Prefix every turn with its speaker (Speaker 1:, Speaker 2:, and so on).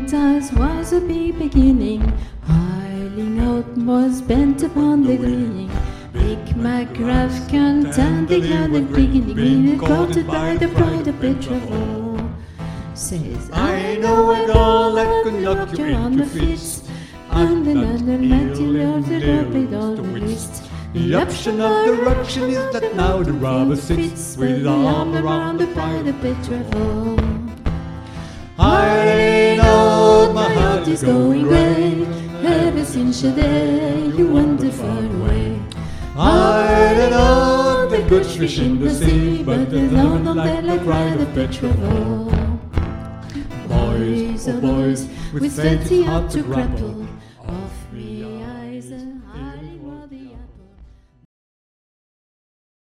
Speaker 1: times was a big beginning. Piling out was bent upon the gleaning. Big McGrath content declared the beginning, courted by the pride of Petreville. Says, I know a girl that could knock you on the fist. And another material of the rapid on the list.
Speaker 2: The option of the ruction is that now the robber sits with his arm around the pride of
Speaker 1: Petreville.
Speaker 2: I know my heart is going grey.
Speaker 1: Ever since the day you wandered far away.
Speaker 2: I don't know the good fish in the sea, but there's none like the pride of Petreville.
Speaker 1: Boys, oh boys, with steady heart to grapple,